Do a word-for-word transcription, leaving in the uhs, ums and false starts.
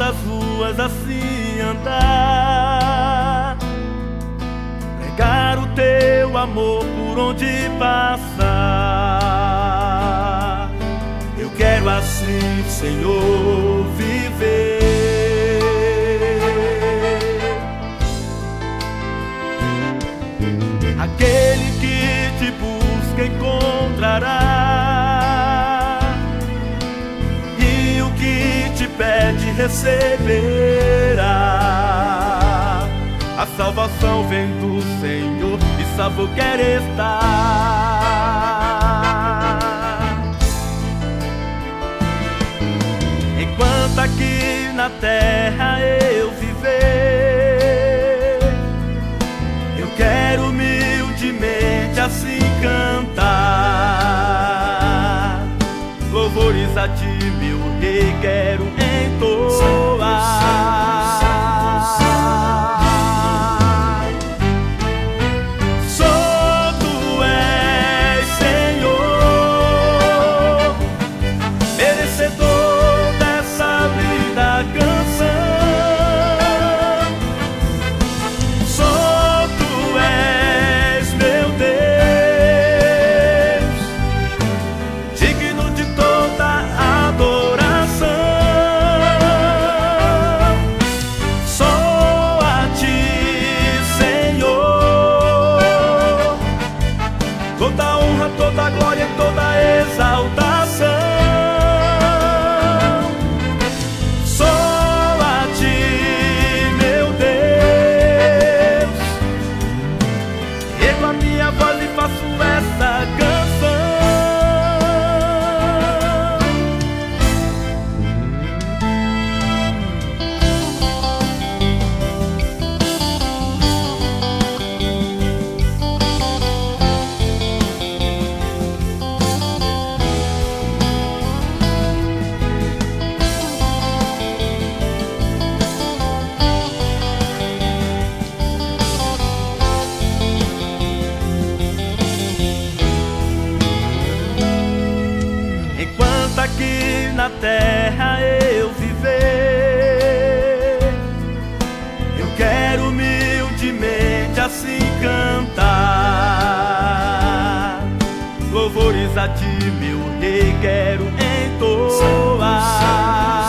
das ruas assim andar, pregar o teu amor por onde passar. Eu quero assim, Senhor, viver. Aquele que te busca encontrará, e o que te pede receberá. A salvação vem do Senhor e salvo quer estar. Enquanto aqui na terra eu viver, eu quero humildemente assim cantar louvores a ti, meu Rei, quero entoar. Só tu és, Senhor, merecedor dessa linda canção. Só tu és, meu Deus, digno de toda adoração. Só a ti, Senhor, toda honra, toda glória, toda exaltação. Só a ti, meu Deus, ergo a minha voz e faço essa canção. Enquanto aqui na terra eu viver, eu quero humildemente assim cantar louvores a ti, meu Rei, quero entoar.